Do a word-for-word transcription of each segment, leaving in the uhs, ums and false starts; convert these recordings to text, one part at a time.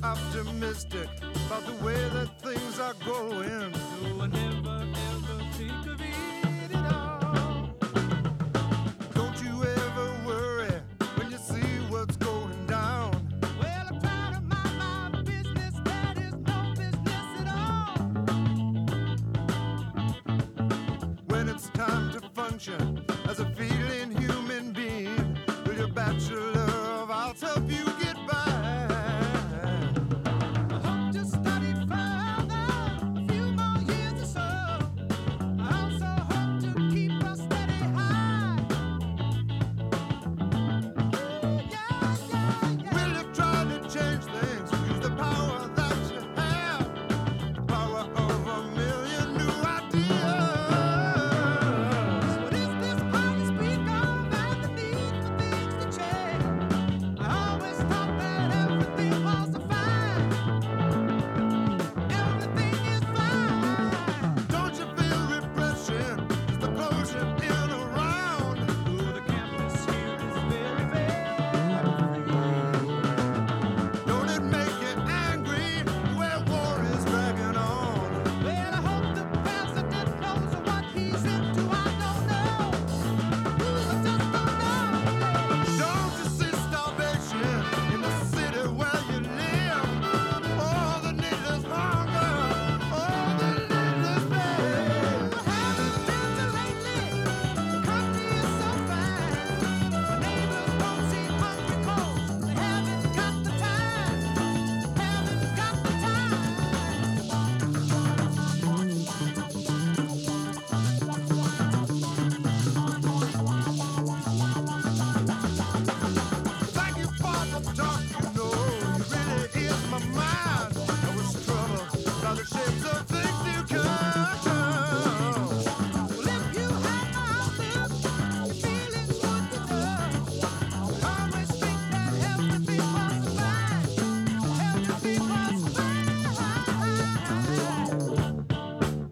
optimistic about the way that things are going. So I never ever think of it at all. Don't you ever worry when you see what's going down. Well, I try to mind my business, that is no business at all. When it's time to function as a feeling human being, will your bachelor of arts help you get by? I hope to study further, a few more years or so. I also hope to keep a steady high. Yeah, yeah, yeah. Will you try to change things? Use the power that you have, the power of a million new ideas. What is this power you speak of and the need for things to change? I always thought that everything was fine. Everything is fine. Don't you feel repression is the closure in around? Oh, the campus here is very, very free. Don't it make you angry where war is dragging on? Well, I hope the president knows what he's into. I don't know. Ooh, I just don't know. Don't you see starvation in the city where you live? All the needless hunger, all the needless pain. What happens to lately? The country is so fine. My neighbors don't seem hungry 'cause they haven't got the time. Haven't got the time. Thank you for the talk, you know, it really is my mind. I was troubled by the shapes of things you come. Well, if you had my outlook, your feelings would be tough. I always think that everything was fine. Everything was fine.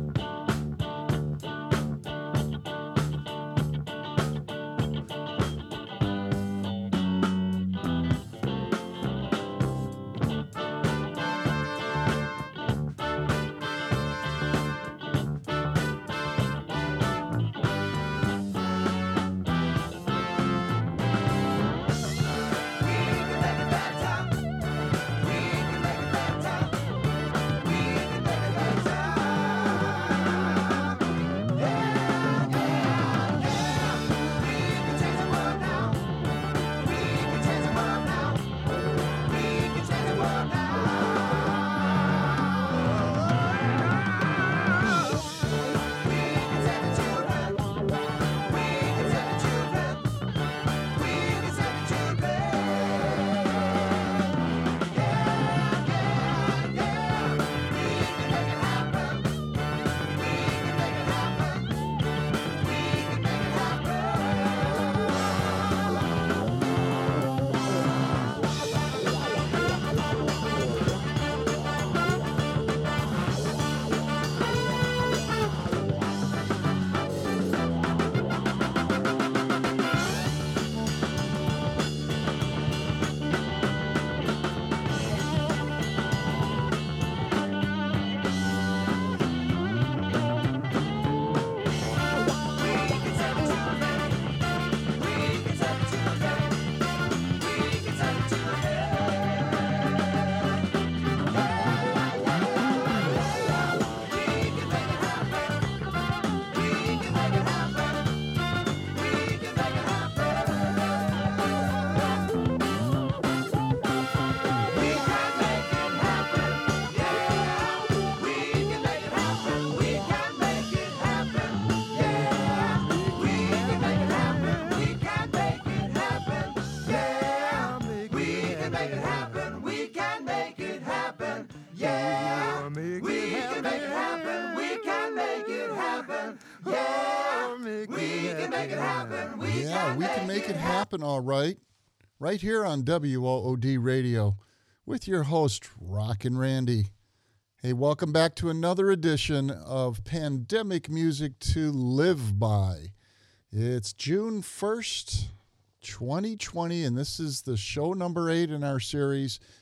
Yeah, we can make it happen, all right. Right here on W O O D Radio with your host, Rockin' Randy. Hey, welcome back to another edition of Pandemic Music to Live By. It's June first, twenty twenty, and this is the show number eight in our series,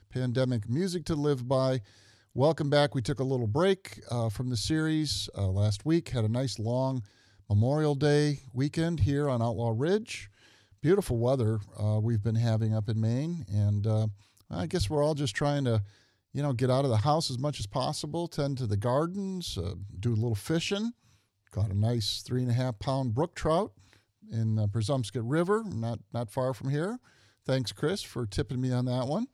Pandemic Music to Live By. Welcome back. We took a little break uh, from the series uh, last week. Had a nice long Memorial Day weekend here on Outlaw Ridge. Beautiful weather uh, we've been having up in Maine, and uh, I guess we're all just trying to, you know, get out of the house as much as possible, tend to the gardens, uh, do a little fishing. Caught a nice three and a half pound brook trout in the Presumpscot River, not not far from here. Thanks, Chris, for tipping me on that one.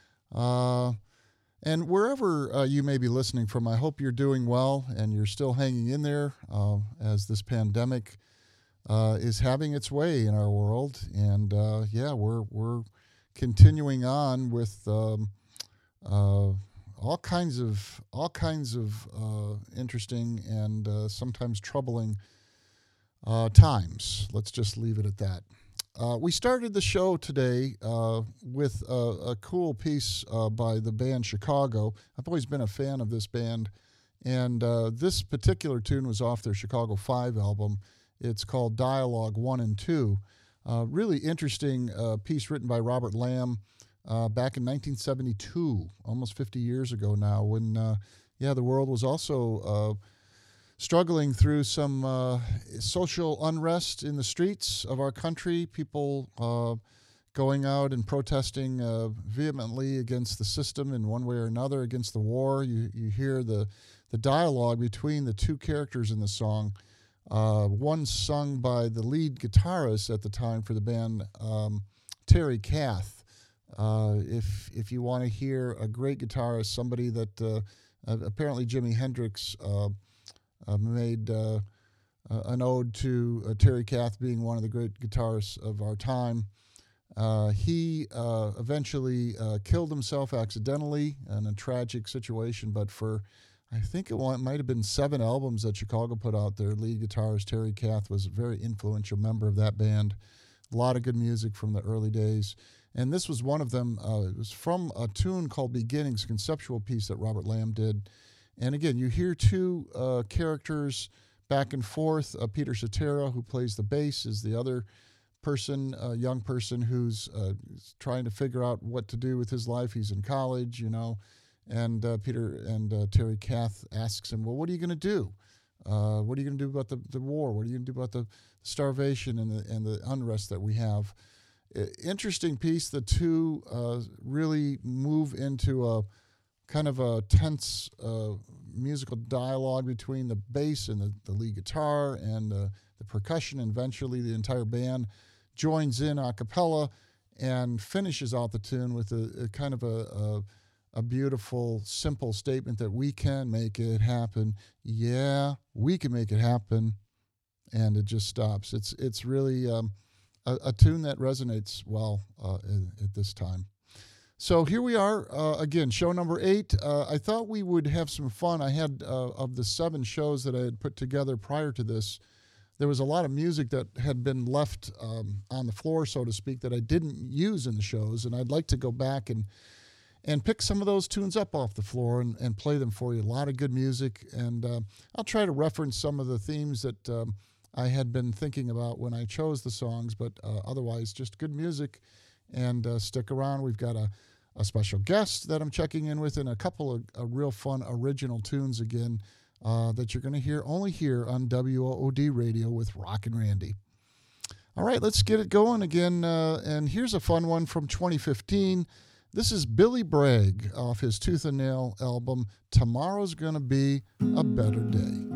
Uh, and wherever uh, you may be listening from, I hope you're doing well and you're still hanging in there uh, as this pandemic uh, is having its way in our world. And uh, yeah, we're we're continuing on with um, uh, all kinds of all kinds of uh, interesting and uh, sometimes troubling uh, times. Let's just leave it at that. Uh, we started the show today uh, with a, a cool piece uh, by the band Chicago. I've always been a fan of this band, and uh, this particular tune was off their Chicago Five album. It's called Dialogue One and Two. Uh, really interesting uh, piece written by Robert Lamb. Uh, back in nineteen seventy-two, almost fifty years ago now, when, uh, yeah, the world was also uh, struggling through some uh, social unrest in the streets of our country, people uh, going out and protesting uh, vehemently against the system in one way or another, against the war. You you hear the, the dialogue between the two characters in the song, uh, one sung by the lead guitarist at the time for the band, um, Terry Kath. Uh, if if you want to hear a great guitarist, somebody that uh, uh, apparently Jimi Hendrix uh, uh, made uh, uh, an ode to uh, Terry Kath being one of the great guitarists of our time. Uh, he uh, eventually uh, killed himself accidentally in a tragic situation, but for, I think it might have been seven albums that Chicago put out, their lead guitarist Terry Kath was a very influential member of that band. A lot of good music from the early days. And this was one of them. Uh, it was from a tune called Beginnings, a conceptual piece that Robert Lamb did. And again, you hear two uh, characters back and forth. Uh, Peter Cetera, who plays the bass, is the other person, a young person who's uh, trying to figure out what to do with his life. He's in college, you know. And uh, Peter and uh, Terry Kath asks him, well, what are you going to do? Uh, what are you going to do about the, the war? What are you going to do about the starvation and the, and the unrest that we have? Interesting piece. The two uh, really move into a kind of a tense uh, musical dialogue between the bass and the, the lead guitar and uh, the percussion. And eventually the entire band joins in a cappella and finishes out the tune with a, a kind of a, a, a beautiful, simple statement that we can make it happen. Yeah, we can make it happen. And it just stops. It's, it's really... Um, A, a tune that resonates well uh, at, at this time. So here we are, uh, again, show number eight. Uh, I thought we would have some fun. I had, uh, of the seven shows that I had put together prior to this, there was a lot of music that had been left um, on the floor, so to speak, that I didn't use in the shows, and I'd like to go back and and pick some of those tunes up off the floor and, and play them for you. A lot of good music, and uh, I'll try to reference some of the themes that... Um, I had been thinking about when I chose the songs, but uh, otherwise just good music. And uh, stick around. We've got a, a special guest that I'm checking in with and a couple of uh, real fun original tunes again uh, that you're going to hear only here on W O O D Radio with Rockin' Randy. All right, let's get it going again. Uh, and here's a fun one from twenty fifteen. This is Billy Bragg off his Tooth and Nail album, Tomorrow's Gonna Be a Better Day.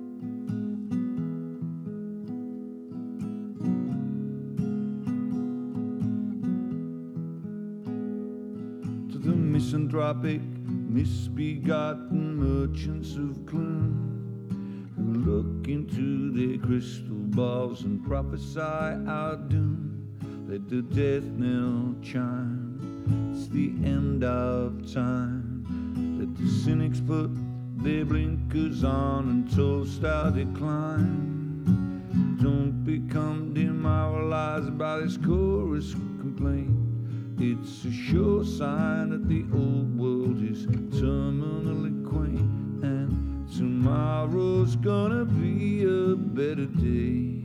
Misanthropic, misbegotten merchants of gloom who look into their crystal balls and prophesy our doom. Let the death knell chime, it's the end of time. Let the cynics put their blinkers on and toast our decline. Don't become demoralized by this chorus complaint. It's a sure sign that the old world is terminally quaint, and tomorrow's gonna be a better day.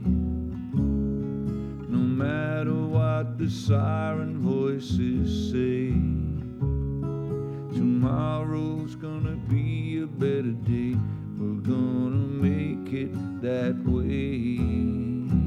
No matter what the siren voices say, Tomorrow's gonna be a better day. We're gonna make it that way.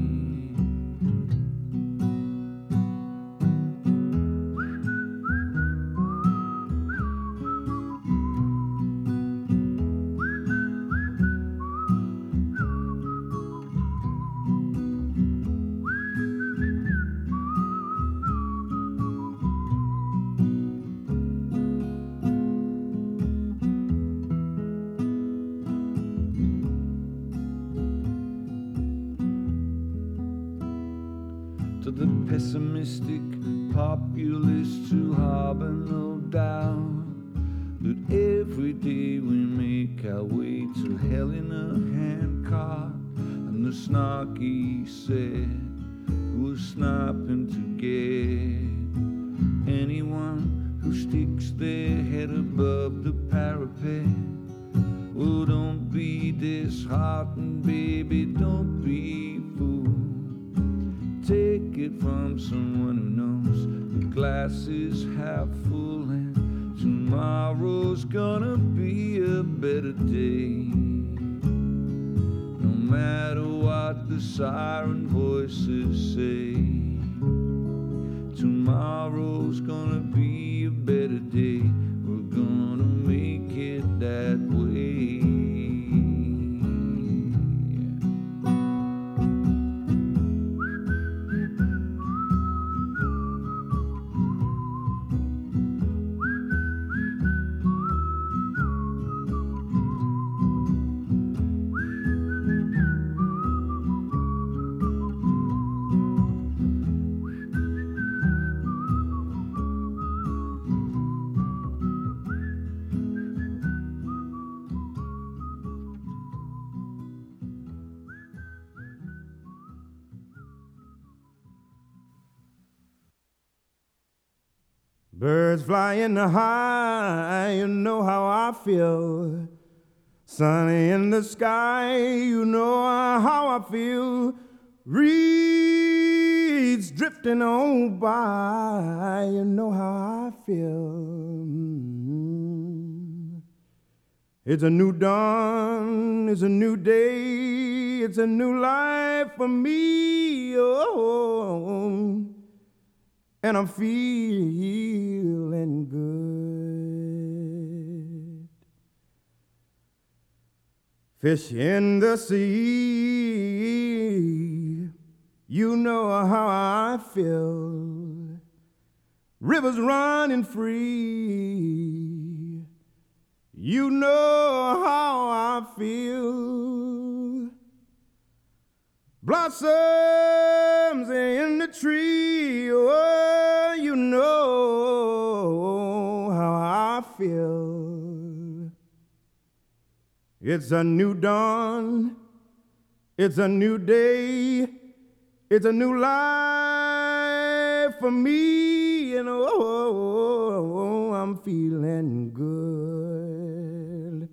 To the pessimistic populists who harbor no doubt that every day we make our way to hell in a handcart, and the snarky said who was snapping to get anyone who sticks their head above the parapet. Oh, don't be disheartened, baby, don't be fooled. Take it from someone who knows the glass is half full, and tomorrow's gonna be a better day. No matter what the siren voices say, tomorrow's gonna be a better day. We're gonna make it that way. Birds flying high, you know how I feel. Sunny in the sky, you know how I feel. Reeds drifting on by, you know how I feel. Mm. It's a new dawn, it's a new day, it's a new life for me. Oh, and I'm feeling good. Fish in the sea, you know how I feel. Rivers running free, you know how I feel. Blossoms in the tree, oh, you know how I feel. It's a new dawn, it's a new day, it's a new life for me, and oh, I'm feeling good.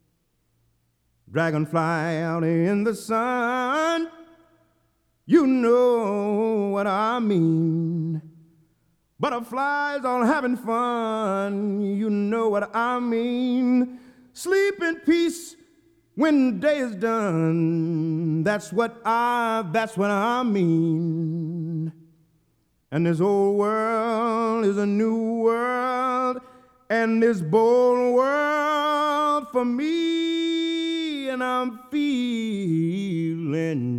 Dragonfly out in the sun, you know what I mean. Butterflies all having fun, you know what I mean. Sleep in peace when day is done, that's what I, that's what I mean. And this old world is a new world, and this bold world for me, and I'm feeling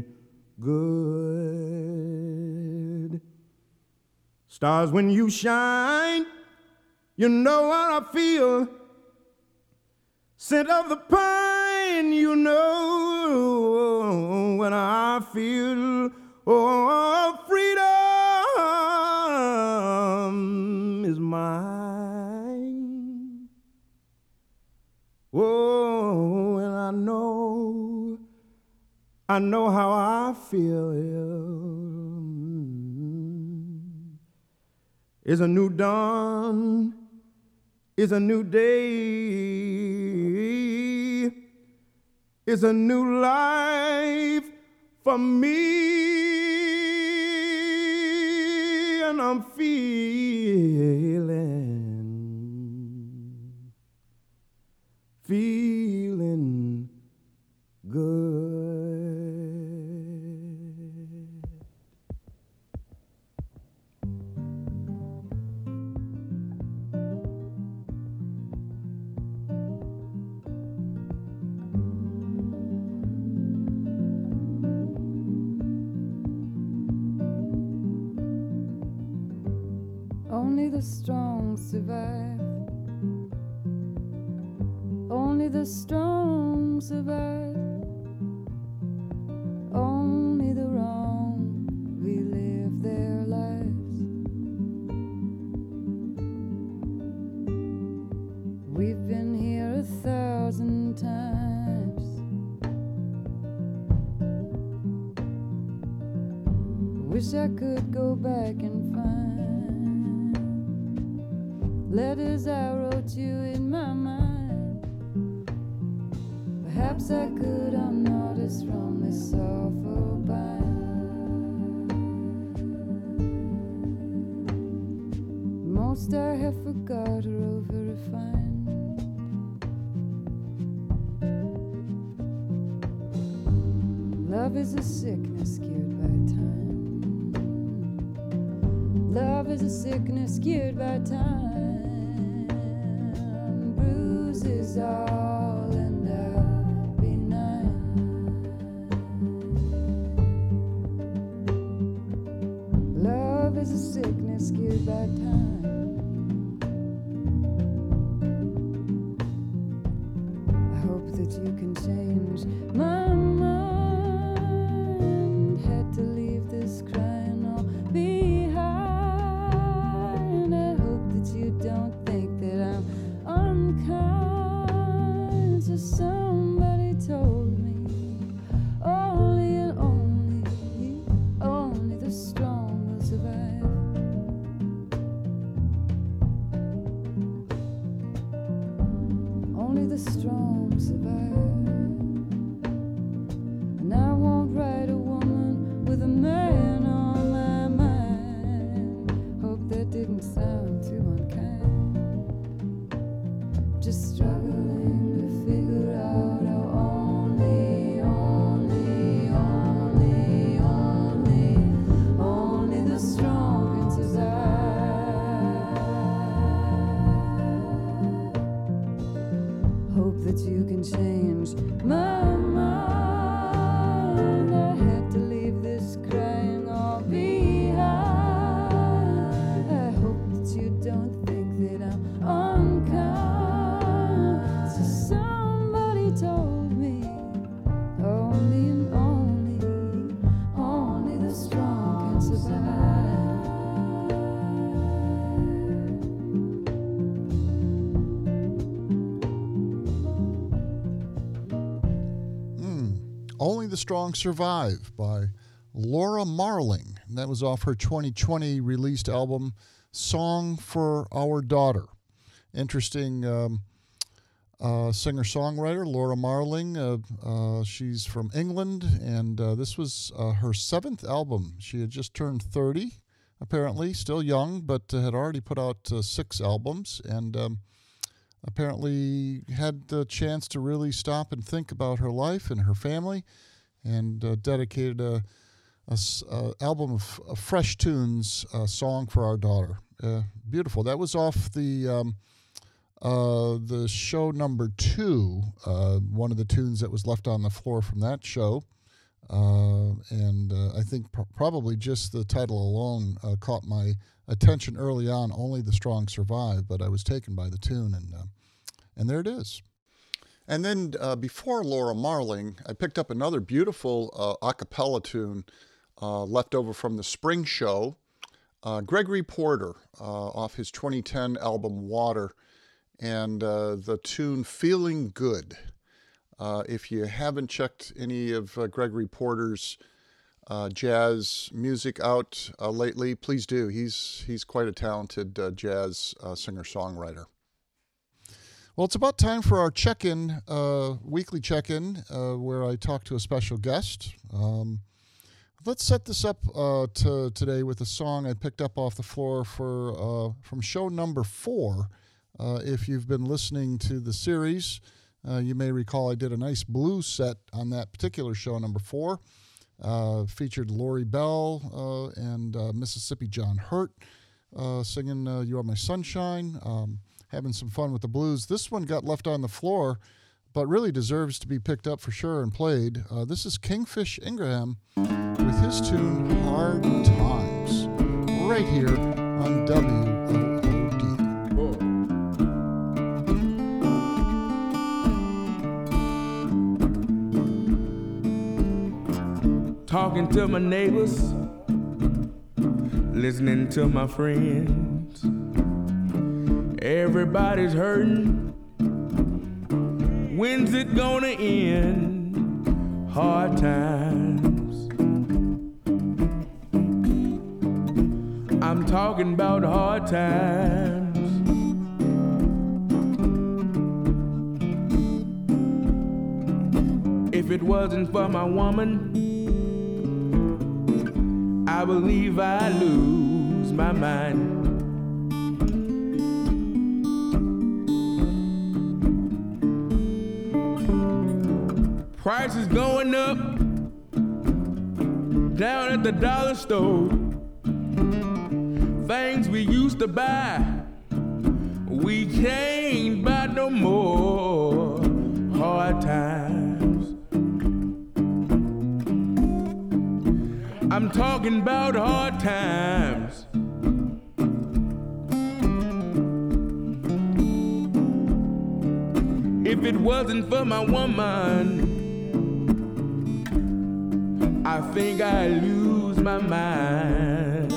good. Stars, when you shine, you know what I feel. Scent of the pine, you know what I feel. Oh, freedom is mine. Oh, and I know, I know how I feel. It's a new dawn, it's a new day, it's a new life for me, and I'm feeling Only the strong survive. Only the strong survive. Only the wrong relive their lives. We've been here a thousand times. Wish I could go back and find letters I wrote you in my mind. Perhaps I could unnoticed from this awful bind. Most I have forgot or over-refined. Love is a sickness cured by time. Love is a sickness cured by time. Bruises all and I'll be nine. Love is a sickness cured by time. I hope that you can change my mind. Had to leave this crying all behind. I hope that you don't think that I'm unkind. So somebody told me only and only, only the strong will survive. Only the strong survive. And I won't write a woman with a man on my mind. Hope that didn't sound too unkind. Just struggling to figure out how only, only, only, only, only the strong can survive. Hope that you can change my mind. I had to leave this crying all behind. I hope that you don't think that I'm unkind. So somebody told me only and only, only the strong can survive. Only the Strong Survive by Laura Marling. And that was off her twenty twenty released album, Song for Our Daughter. Interesting um, uh, singer-songwriter, Laura Marling. Uh, uh, she's from England, and uh, this was uh, her seventh album. She had just turned thirty, apparently, still young, but uh, had already put out uh, six albums, and um, apparently had the chance to really stop and think about her life and her family, and uh, dedicated a, a s- a album of, of fresh tunes, uh, Song for Our Daughter. Uh, beautiful. That was off the um, uh, the show number two, uh, one of the tunes that was left on the floor from that show. Uh, and uh, I think pr- probably just the title alone uh, caught my attention early on. Only the Strong Survive, but I was taken by the tune, and uh, and there it is. And then uh, before Laura Marling, I picked up another beautiful uh, a cappella tune uh, left over from the spring show. Uh, Gregory Porter uh, off his twenty ten album Water, and uh, the tune Feeling Good. Uh, if you haven't checked any of uh, Gregory Porter's uh, jazz music out uh, lately, please do. He's he's quite a talented uh, jazz uh, singer-songwriter. Well, it's about time for our check-in, uh, weekly check-in, uh, where I talk to a special guest. Um, let's set this up uh, to today with a song I picked up off the floor for uh, from show number four. Uh, if you've been listening to the series, Uh, you may recall I did a nice blues set on that particular show, number four. Uh, featured Lori Bell uh, and uh, Mississippi John Hurt uh, singing uh, You Are My Sunshine, um, having some fun with the blues. This one got left on the floor, but really deserves to be picked up for sure and played. Uh, this is Kingfish Ingraham with his tune Hard Times, right here on W O D. talking to my neighbors, listening to my friends. Everybody's hurting. When's it gonna end? Hard times. I'm talking about hard times. If it wasn't for my woman, I believe I'd lose my mind. Prices going up down at the dollar store. Things we used to buy, we can't buy no more. Hard times. I'm talking about hard times. If it wasn't for my woman, I think I'd lose my mind.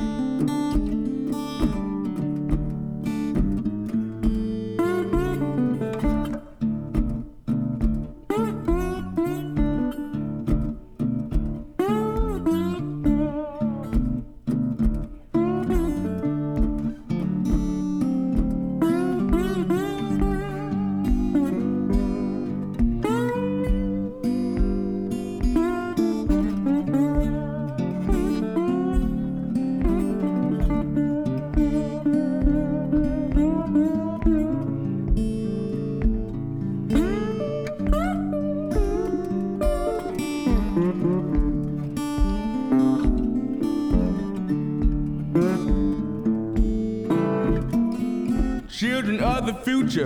Children of the future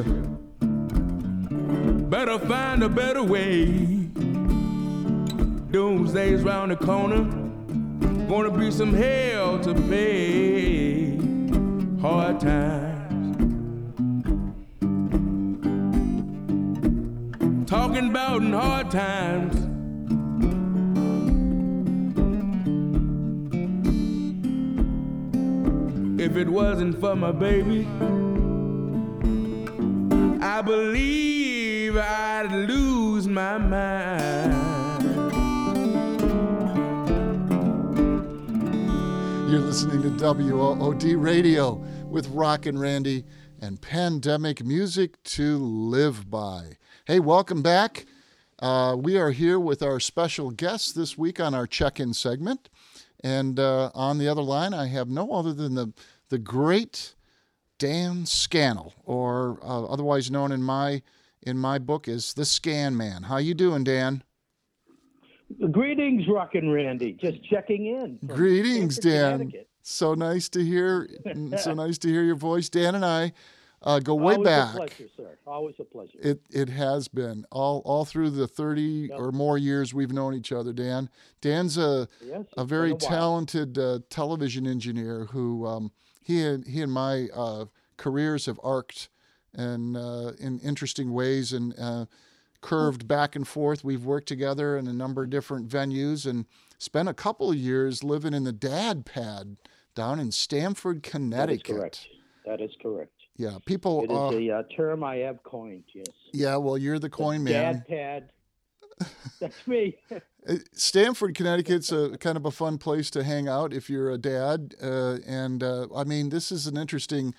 better find a better way. Doomsday's round the corner, gonna be some hell to pay. Hard times. Talking about in hard times. If it wasn't for my baby, I believe I'd lose my mind. You're listening to W O O D Radio with Rockin' Randy and Pandemic Music to Live By. Hey, welcome back. Uh, we are here with our special guest this week on our check-in segment. And uh, on the other line, I have no other than the, the great Dan Scannell, or uh, otherwise known in my in my book as the Scan Man. How you doing, Dan? Greetings, Rockin' Randy. Just checking in. from Greetings, Stamford, Dan. Connecticut. So nice to hear. so nice to hear your voice. Dan and I uh, go way Always back. a pleasure, sir. Always a pleasure. It it has been all all through the thirty Yep. or more years we've known each other, Dan. Dan's a Yes, a it's very been a while. talented uh, television engineer who um, he and he and my uh, careers have arced and uh, in interesting ways and uh, curved back and forth. We've worked together in a number of different venues and spent a couple of years living in the Dad Pad down in Stamford, That is Connecticut. correct. That is correct. Yeah, people. It is uh, a uh, term I have coined, yes. yeah, well, you're the coin man. Dad pad. That's me. Uh, Stamford, Connecticut's a kind of a fun place to hang out if you're a dad. Uh, and uh, I mean, this is an interesting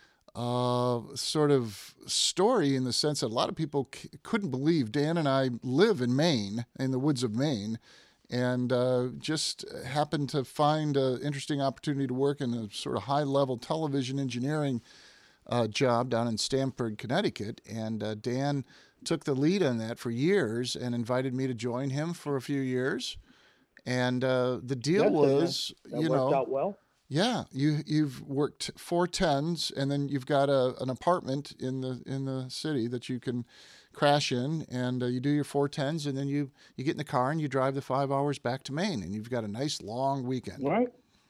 uh, sort of story in the sense that a lot of people c- couldn't believe Dan and I live in Maine, in the woods of Maine, and uh, just happened to find an interesting opportunity to work in a sort of high-level television engineering uh, job down in Stamford, Connecticut. And uh, Dan took the lead on that for years and invited me to join him for a few years. And uh, the deal Yes, and that- was, That you worked know, out well. yeah, you you've worked four tens, and then you've got a an apartment in the in the city that you can crash in, and uh, you do your four tens, and then you you get in the car and you drive the five hours back to Maine, and you've got a nice long weekend. Right?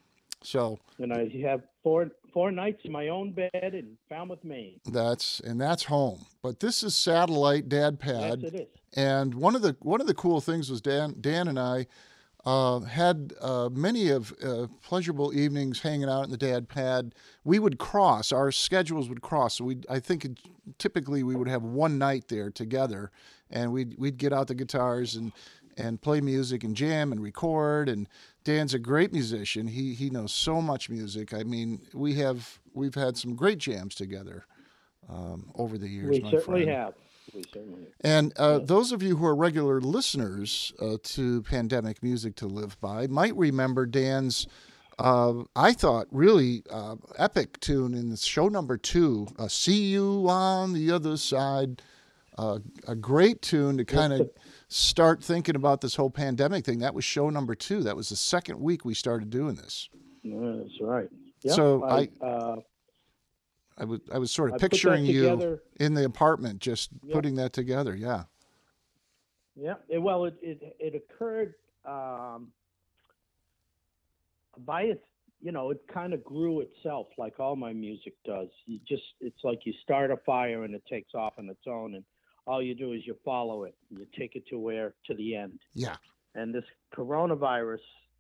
So And I have four four nights in my own bed in Falmouth, Maine. that's and that's home. But this is satellite Dad Pad. Yes, it is. And one of the one of the cool things was Dan Dan and I Uh, had uh, many of uh, pleasurable evenings hanging out in the dad pad. We would cross, our schedules would cross. So we, I think it, typically we would have one night there together, and we'd we'd get out the guitars and and play music and jam and record. And Dan's a great musician. He he knows so much music. I mean, we have we've had some great jams together um, over the years. We my certainly friend. have. We certainly have. And uh, those of you who are regular listeners uh, to Pandemic Music to Live By might remember Dan's, uh, I thought, really uh, epic tune in the show number two, uh, See You on the Other Side. Uh, a great tune to kind of start thinking about this whole pandemic thing. That was show number two. That was the second week we started doing this. Yeah, that's right. Yeah, So I, I- uh, I was, I was sort of I put that picturing you together. in the apartment, just Yep. putting that together. Yeah. Yeah, it, well, it it, it occurred um, by its, you know, it kind of grew itself like all my music does. You just, it's like you start a fire and it takes off on its own, and all you do is you follow it. You take it to where to the end. Yeah. And this coronavirus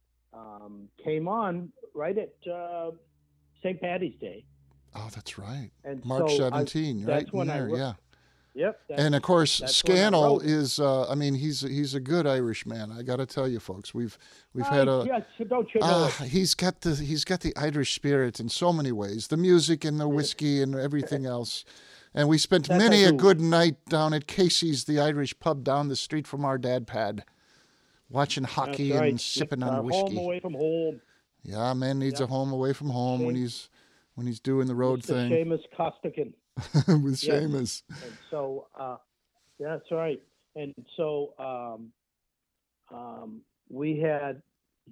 um, came on right at uh, Saint Patty's Day, Oh, that's right. and March so I- seventeenth, that's right in when I there, wrote- yeah. Yep. that's- And of course, that's when I Scannell wrote. is, uh, I mean, he's he's a good Irishman. I got to tell you, folks, we've we've Oh, had a, yeah, so don't you know ah, it? he's got the he's got the Irish spirit in so many ways, the music and the whiskey and everything else. And we spent That's many I a do. good night down at Casey's, the Irish pub down the street from our dad pad, watching That's hockey right. and sipping Our on home whiskey. away from home. Yeah, man needs a Yep. home away from home when Shame- he's when he's doing the road Mister thing Seamus Costigan. with Yes. Seamus. And so, uh, yeah, that's right. And so um, um, we had,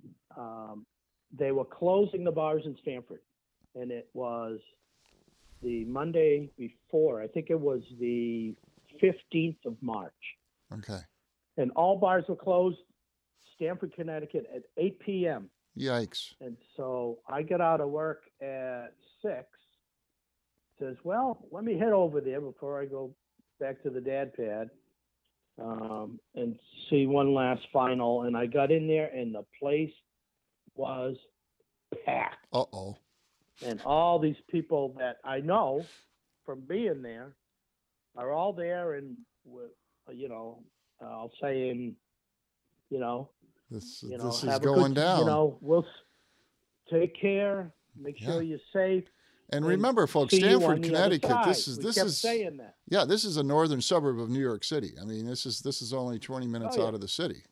um, they were closing the bars in Stanford, and it was the Monday before. I think it was the fifteenth of March, Okay. and all bars were closed. Stanford, Connecticut, at eight p.m. Yikes. And so I got out of work at six. Says, well, let me head over there before I go back to the dad pad um, and see one last final. And I got in there, and the place was packed. Uh oh. And all these people that I know from being there are all there, and with, you know, I'll say in, you know, This you know, this is have a going good, down. You know, we'll s- take care, make sure Yeah. you're safe. and and remember, folks, see you on Stanford, the other Connecticut. This side. is We this kept is saying that. yeah, this is a northern suburb of New York City. I mean, this is this is only twenty minutes Oh, yeah. out of the city.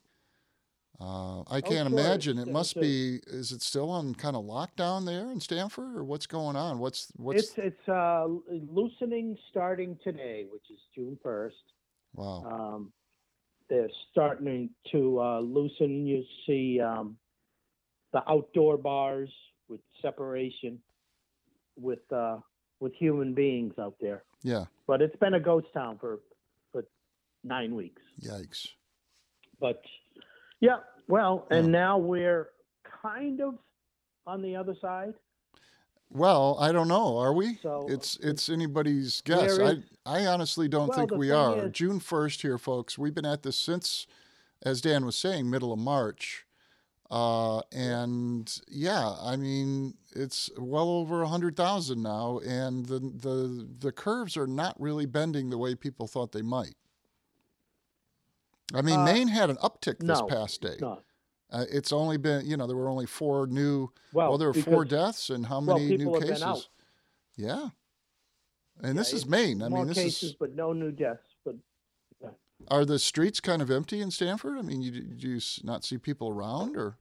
Uh, I can't sure. imagine. It It's- must it's a- be. Is it still on kind of lockdown there in Stanford, or what's going on? What's what's? It's it's uh, loosening starting today, which is June first. Wow. Um, they're starting to uh, loosen. You see um, the outdoor bars with separation with uh, with human beings out there. Yeah. But it's been a ghost town for for nine weeks. Yikes. But yeah, well, and Yeah. now we're kind of on the other side. Well, I don't know. Are we? So, it's it's anybody's guess. there I is- I honestly don't Well, think the we thing are. is- June first here, folks. We've been at this since, as Dan was saying, middle of March. Uh, and yeah, I mean, it's well over a hundred thousand now, and the the the curves are not really bending the way people thought they might. I mean, Uh, Maine had an uptick this no, past day. No. Uh, it's only been, you know, there were only four new. Well, Well, there were four because deaths, and how well, many new people have been cases? out. Yeah, and Yeah, this is it's Maine. I more mean, this cases, is. but no new deaths. But Are the streets kind of empty in Stanford? I mean, you, do you s- not see people around, or?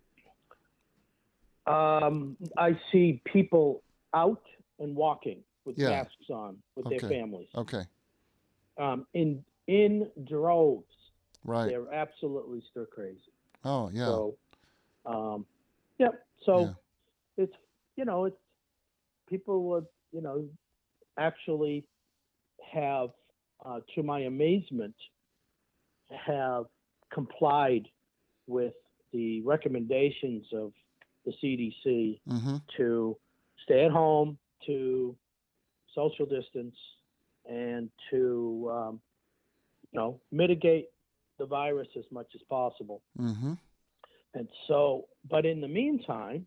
um, I see people out and walking with Yeah. masks on with Okay. their families Okay, um, in in droves. right. They're absolutely stir crazy. Oh, yeah. So, um, yep. So Yeah. it's you know it's people would you know actually have, uh, to my amazement, have complied with the recommendations of the C D C Mm-hmm. to stay at home, to social distance, and to um, you know mitigate the virus as much as possible. Mm-hmm. And so, but in the meantime,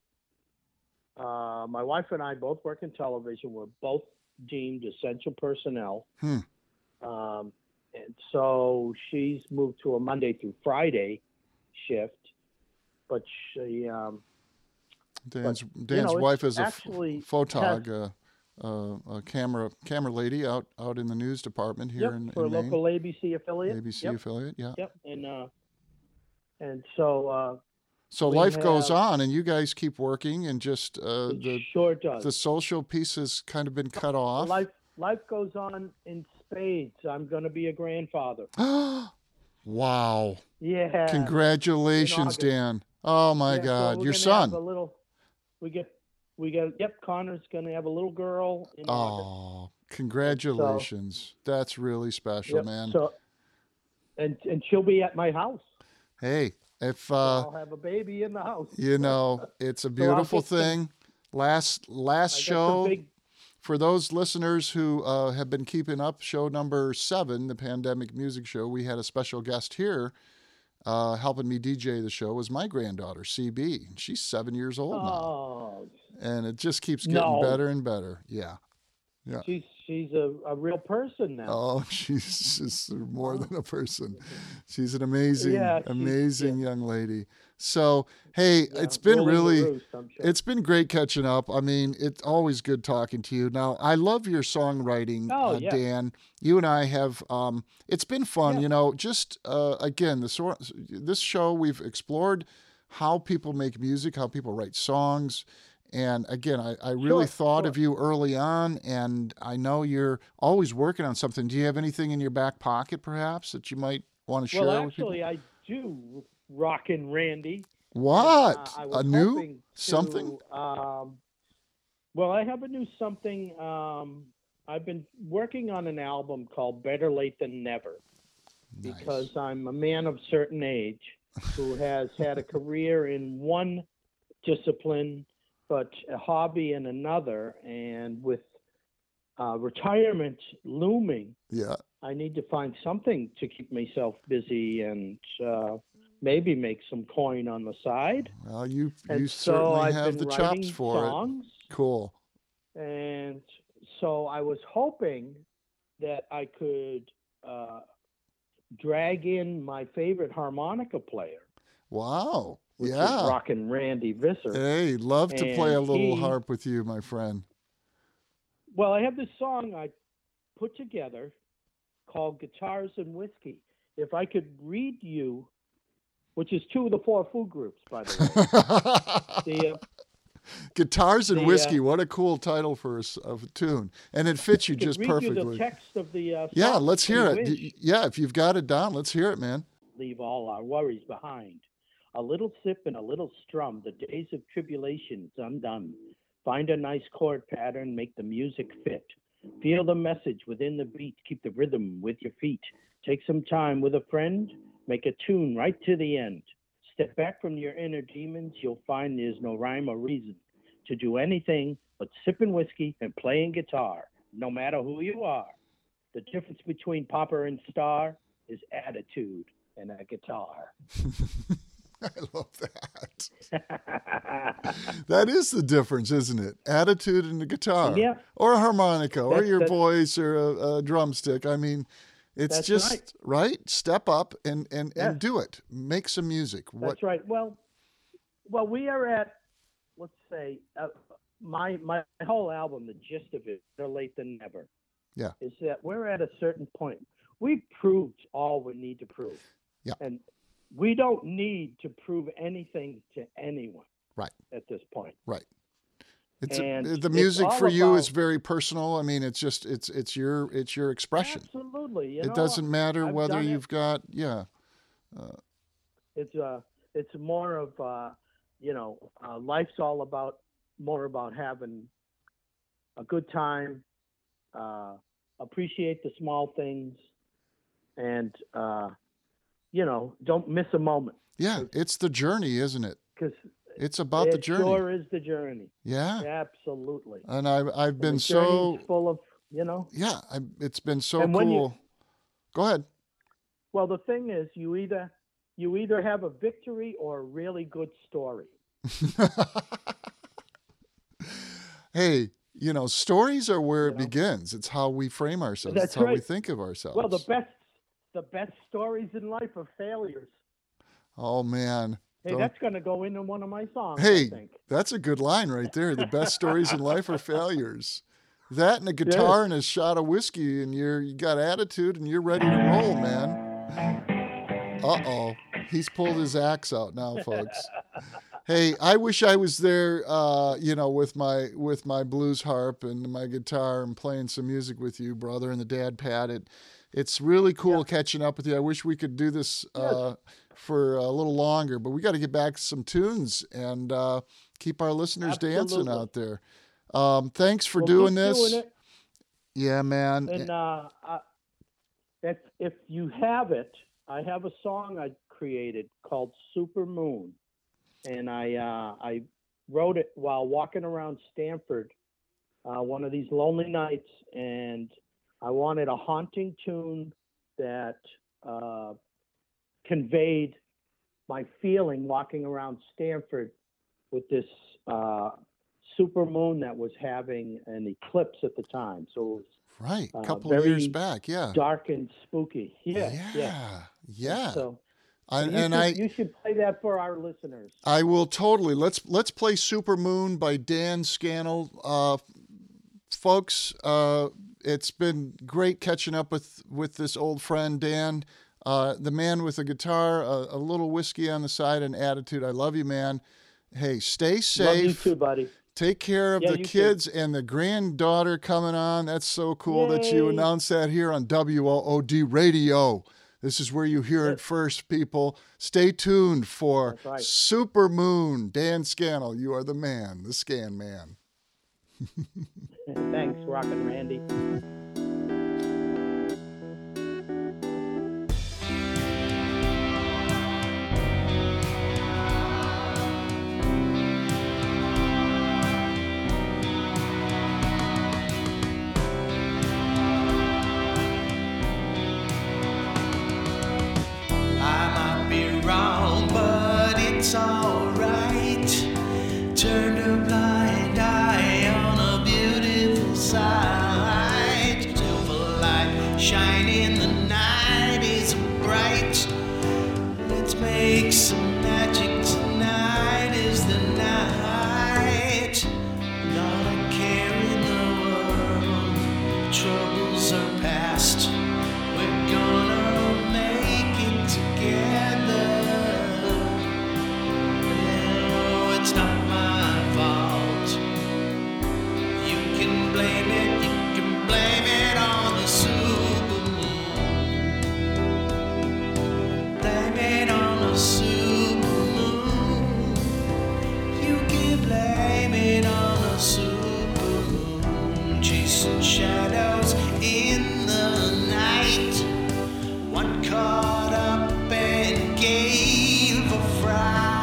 uh, my wife and I both work in television. We're both deemed essential personnel. Hmm. Um, and so she's moved to a Monday through Friday shift, but she, um, Dan's but, Dan's you know, wife it's is a actually f- photog, uh, uh, a camera camera lady out out in the news department here yep, in, for a in Maine. local A B C affiliate. A B C yep, affiliate, yeah. Yep, and uh, and so uh, So we life goes have- on, and you guys keep working, and just uh, it the sure does. the social piece has kind of been cut off. Life life goes on in spades. I'm going to be a grandfather. Wow! Yeah. Congratulations, August. Dan. Oh my Yeah, so God, we're your gonna son. have a little. We get. We get. Yep. Connor's going to have a little girl in August. Oh, congratulations! That's really special, Yep, man. So, and and she'll be at my house. Hey, if So uh, I'll have a baby in the house. you know, it's a I'll beautiful get some- thing. Last last I got some show. big- For those listeners who uh, have been keeping up, show number seven, the Pandemic Music Show, we had a special guest here uh, helping me D J the show was my granddaughter, C B. She's seven years old now. Oh, And it just keeps getting No. better and better. Yeah. Yeah. she's she's a, a real person now. Oh, she's just more than a person. She's an amazing, Yeah, she's- amazing young lady. So, hey, Yeah, it's been ruling the really, roost, I'm sure. it's been great catching up. I mean, it's always good talking to you. Now, I love your songwriting, Oh, uh, yeah. Dan. You and I have, um, it's been fun, Yeah. you know, just, uh, again, the sor- this show, we've explored how people make music, how people write songs. And again, I, I really Sure, thought sure. of you early on, and I know you're always working on something. Do you have anything in your back pocket, perhaps, that you might want to share well, with people? actually, I do. Rockin' Randy. What? Uh, I was a new hoping to, something? Um, well, I have a new something. Um, I've been working on an album called Better Late Than Never Nice. because I'm a man of certain age who has had a career in one discipline, but a hobby in another. And with uh, retirement looming, Yeah. I need to find something to keep myself busy and uh, maybe make some coin on the side. Well, you And you so certainly I've have been the writing chops for songs, it. Cool. and so I was hoping that I could uh, drag in my favorite harmonica player, Wow. which Yeah. is Rockin' Randy Visser. Hey, love to play a And little he- harp with you, my friend. Well, I have this song I put together called Guitars and Whiskey. If I could read you, which is two of the four food groups, by the way. the, uh, Guitars and the, uh, Whiskey. What a cool title for a, s- of a tune. And it fits you I could just read you perfectly. the text of the uh, Yeah, song let's if hear you it. wish. D- Yeah, if you've got it down, let's hear it, man. Leave all our worries behind. A little sip and a little strum, the days of tribulation's undone. Find a nice chord pattern, make the music fit. Feel the message within the beat, keep the rhythm with your feet. Take some time with a friend, make a tune right to the end. Step back from your inner demons, you'll find there's no rhyme or reason to do anything but sipping whiskey and playing guitar, no matter who you are. The difference between popper and star is attitude and a guitar. I love that. That is the difference, isn't it? Attitude and the guitar. Yeah. Or a harmonica, or That's- your that's- voice, or a, a drumstick. I mean, it's That's just, right. right? Step up and, and, Yes. and do it. Make some music. What? That's right. Well, well, we are at, let's say, uh, my my whole album. The gist of it, Better Late Than Never. Yeah. Is that we're at a certain point. We've proved all we need to prove. Yeah. And we don't need to prove anything to anyone. Right. At this point. Right. It's And a, the it's music all for you is about- very personal. I mean, it's just it's it's your it's your expression. Absolutely. You It know, doesn't matter I've whether done it. you've got yeah. It's uh it's more of uh you know uh, life's all about more about having a good time, uh, appreciate the small things, and uh, you know don't miss a moment Yeah, it's the journey, isn't it? because It's about it the journey. sure is the journey. Yeah. Absolutely. And I've I've And been the so journey's full of you know. yeah, I, it's been so And when you- cool. Go ahead. Well, the thing is, you either you either have a victory or a really good story. Hey, you know, stories are where You it know? begins. It's how we frame ourselves. That's it's how we right. think of ourselves. Well, the best the best stories in life are failures. Oh man. Hey, Don't- that's going to go into one of my songs, I Hey, think. that's a good line right there. The best stories in life are failures. That and a guitar and a shot of whiskey, and you're you got attitude and you're ready to roll, man. Uh oh, he's pulled his axe out now, folks. Hey, I wish I was there, uh, you know, with my with my blues harp and my guitar and playing some music with you, brother, and the dad pad. It, it's really cool Yeah. catching up with you. I wish we could do this uh, for a little longer, but we got to get back to some tunes and uh, keep our listeners dancing Absolutely. out there. Um, thanks for We'll doing keep this. doing it. Yeah, man. And uh, uh, if if you have it, I have a song I created called Super Moon, and I uh, I wrote it while walking around Stanford, uh, one of these lonely nights, and I wanted a haunting tune that uh, conveyed my feeling walking around Stanford with this uh, super moon that was having an eclipse at the time. So it was Right, a uh, couple of years very back. Yeah. dark and spooky. Yeah, Yeah. yeah. Yeah. So I, you, and should, I you should play that for our listeners. I will totally. Let's let's play Super Moon by Dan Scannell. Uh, folks, uh, it's been great catching up with, with this old friend, Dan. Uh, the man with a guitar, a, a little whiskey on the side, and attitude. I love you, man. Hey, stay Love you safe. too, buddy. Take care of Yeah, the you too. kids and the granddaughter coming on. That's so cool that you Yay. announced that here on W O O D Radio. This is where you hear it Yes. first, people. Stay tuned for That's right. Super Moon. Dan Scannell, you are the man, the scan man. Thanks, Rockin' Randy. I might be wrong, but it's alright. Turn a blind eye on a beautiful sight. Silver light shine in the night is bright. Let's make some magic tonight is the night. Not a care in the world, troubles are past. We're gonna make it together. No, it's not my fault. You can blame it, you can blame it on the super moon. Blame it on the super moon. You can blame it on the super moon. Chasing shadows in the night. One caught up and gave a fright.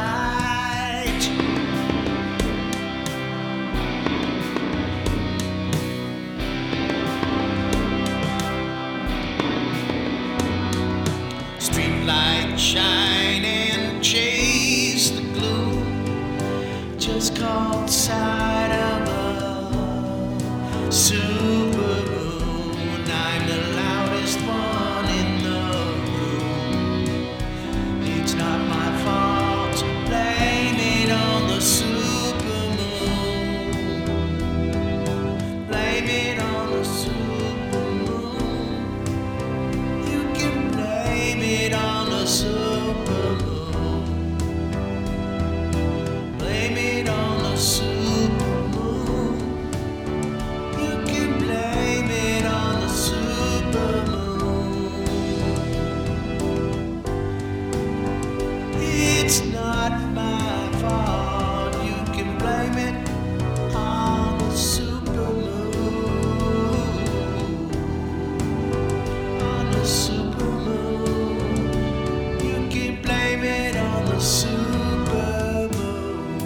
Streetlight shine and chase the gloom. Just caught sight of a super moon. I'm the loudest one in the room. It's not my fault. Blame it on the super moon. Blame it on the super moon. You can blame it on the super moon. Blame it on the super moon. You can blame it on the super moon. It's not my fault. You can blame it on the super moon. On the super moon. You can blame it on the super moon.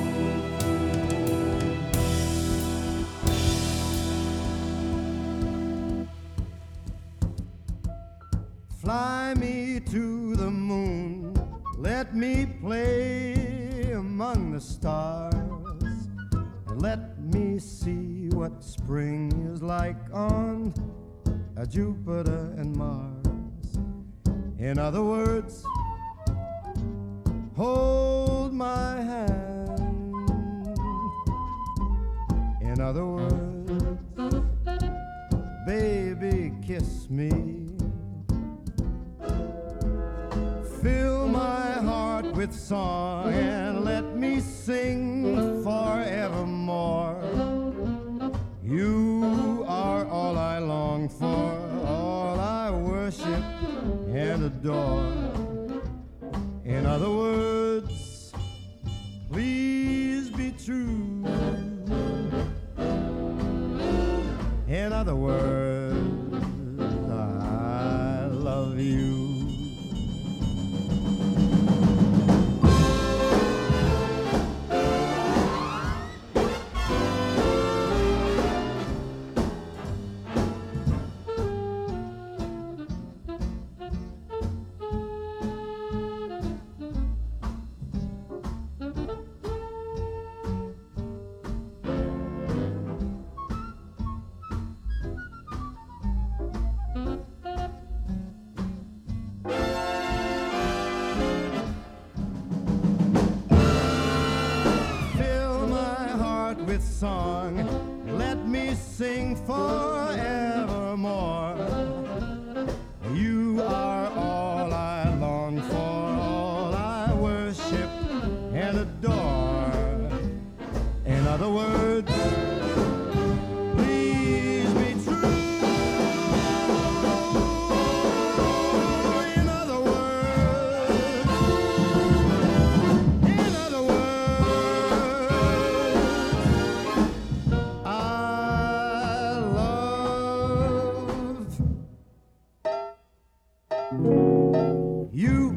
Fly me to the moon, let Let me play among the stars. Let me see what spring is like on uh, Jupiter and Mars. In other words, hold my hand. In other words, baby, kiss me. Fill my heart with song and let me sing forevermore. You are all I long for, all I worship and adore. In other words, please be true. In other words, I love you. Song, let me sing forevermore. You are all I long for, all I worship and adore. In other words, please be true. In other words, in other words, you.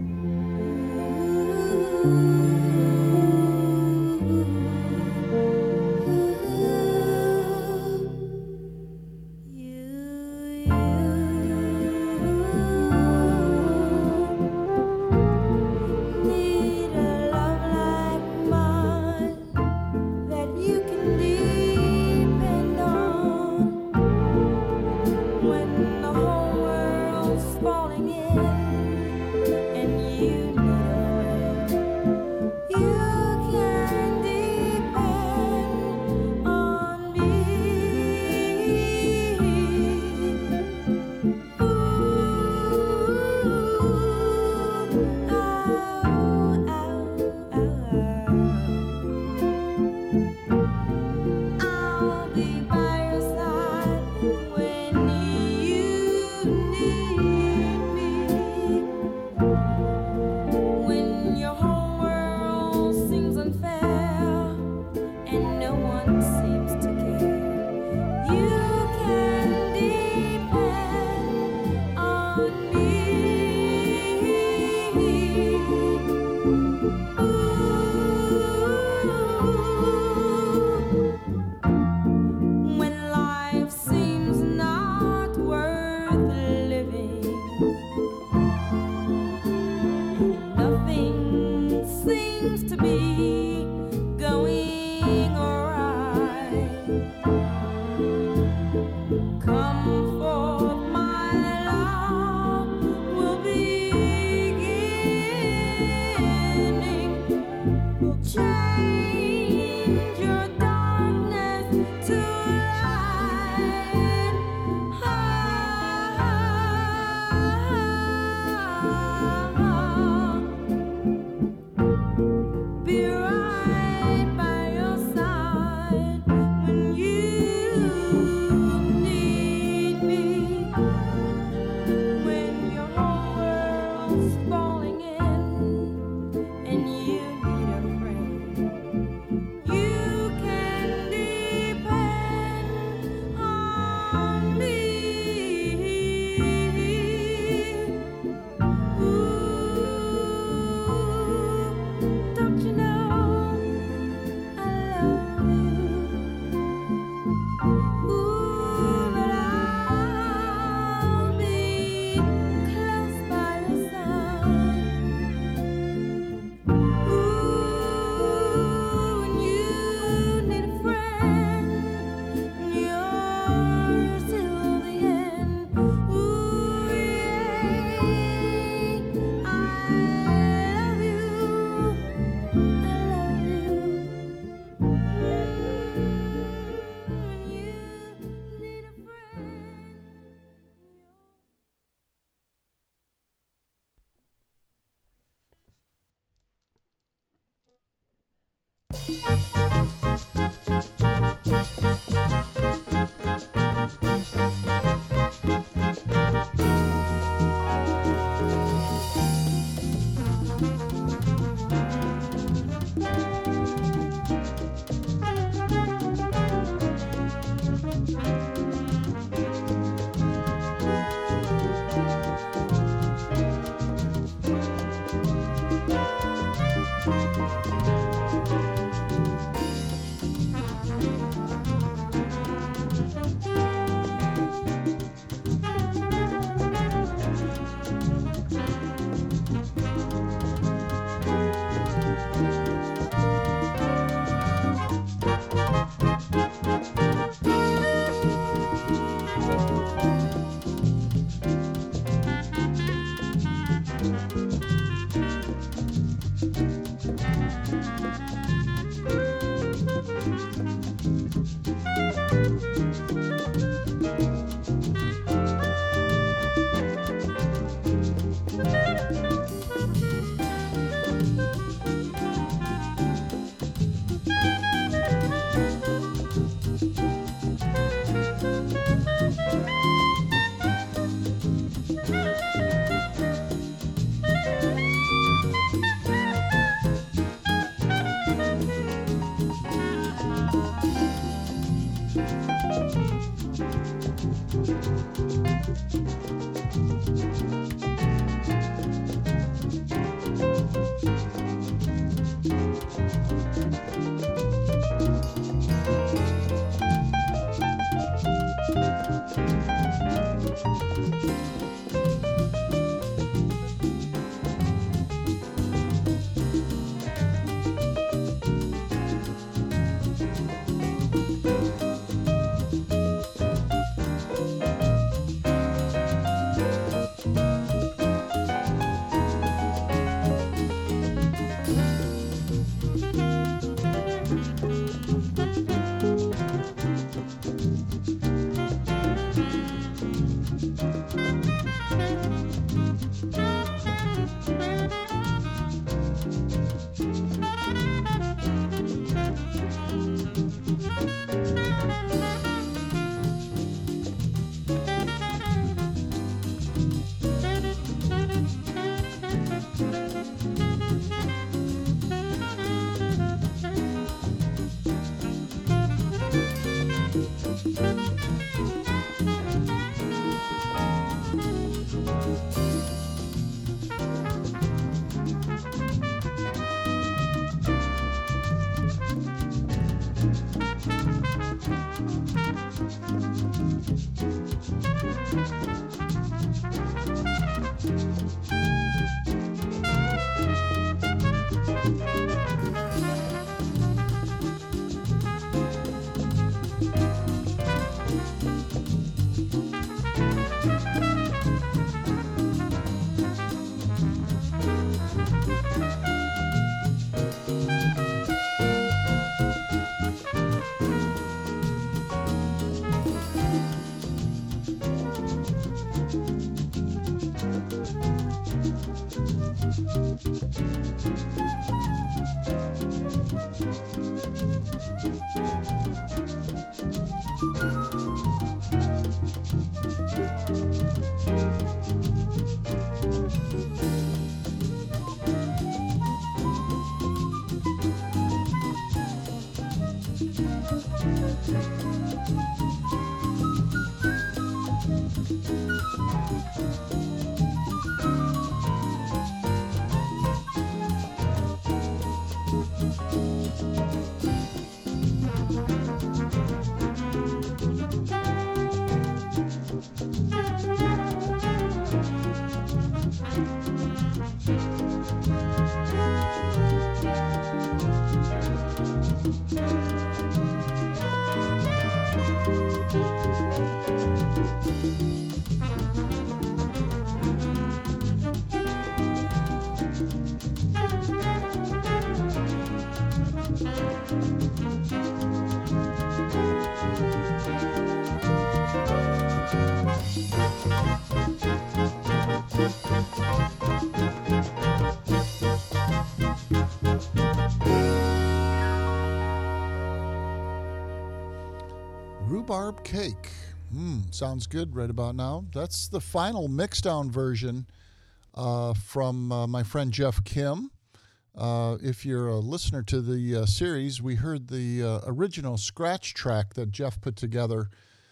Rhubarb Cake. Hmm, sounds good right about now. That's the final mixdown version uh, from uh, my friend Jeff Kim. Uh, if you're a listener to the uh, series, we heard the uh, original scratch track that Jeff put together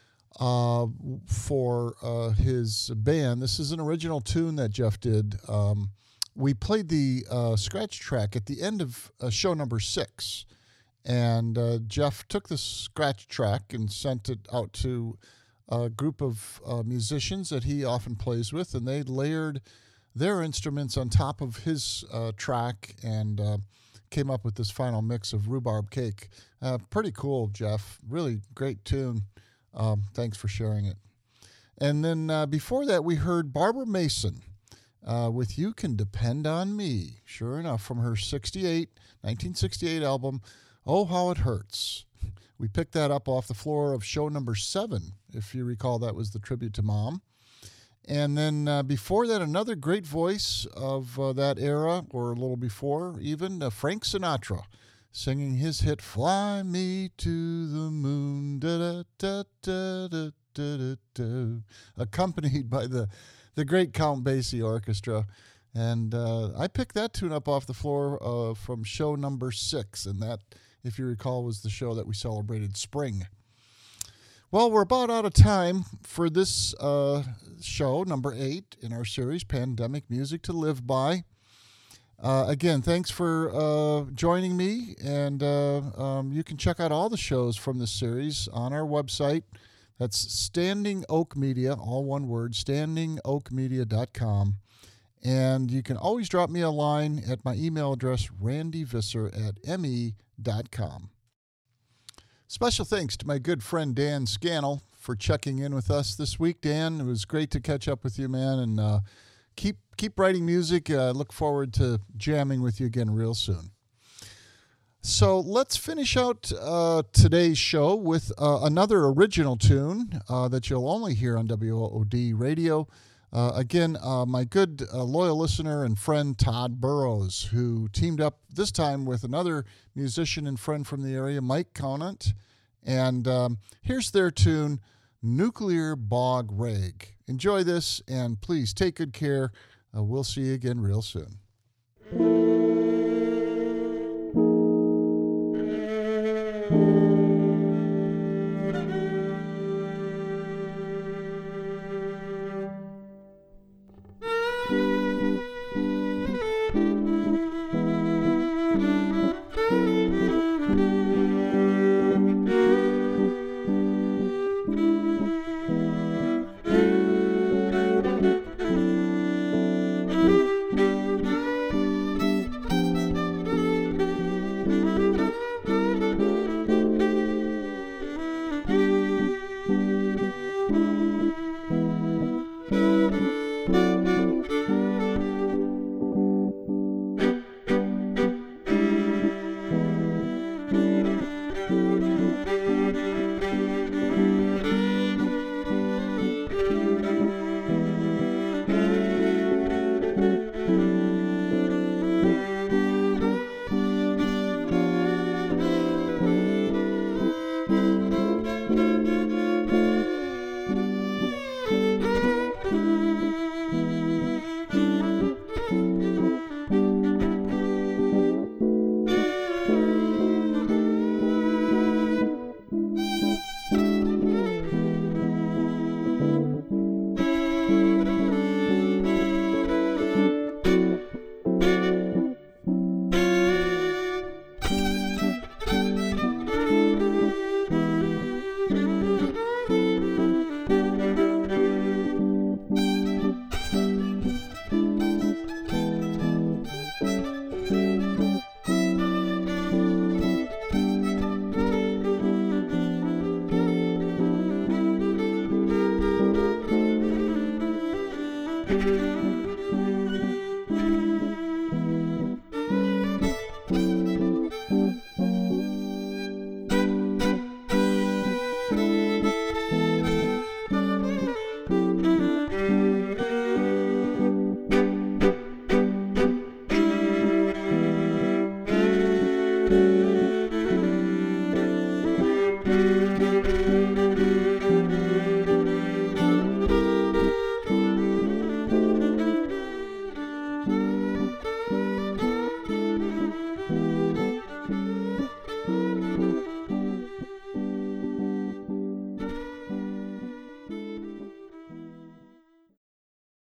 uh, for uh, his band. This is an original tune that Jeff did. Um, we played the uh, scratch track at the end of uh, show number six. And uh, Jeff took the scratch track and sent it out to a group of uh, musicians that he often plays with, and they layered their instruments on top of his uh, track and uh, came up with this final mix of Rhubarb Cake. Uh, pretty cool, Jeff. Really great tune. Um, thanks for sharing it. And then uh, before that, we heard Barbara Mason uh, with You Can Depend on Me. Sure enough, from her sixty-eight, nineteen sixty-eight album, Oh, How It Hurts. We picked that up off the floor of show number seven. If you recall, that was the tribute to Mom. And then uh, before that, another great voice of uh, that era, or a little before even, uh, Frank Sinatra, singing his hit, Fly Me to the Moon, da da da da da da da, accompanied by the, the great Count Basie Orchestra. And uh, I picked that tune up off the floor uh, from show number six, and that, if you recall, was the show that we celebrated spring. Well, we're about out of time for this uh, show, number eight in our series, Pandemic Music to Live By. Uh, again, thanks for uh, joining me, and uh, um, you can check out all the shows from this series on our website. That's Standing Oak Media, all one word, standing oak media dot com. And you can always drop me a line at my email address, randy visser at m e dot com. Special thanks to my good friend Dan Scannell for checking in with us this week. Dan, it was great to catch up with you, man, and uh, keep keep writing music. I uh, look forward to jamming with you again real soon. So let's finish out uh, today's show with uh, another original tune uh, that you'll only hear on W O O D Radio. Uh, again, uh, my good uh, loyal listener and friend Todd Burrows, who teamed up this time with another musician and friend from the area, Mike Conant. And um, here's their tune, Nuclear Bog Rag. Enjoy this, and please take good care. Uh, we'll see you again real soon.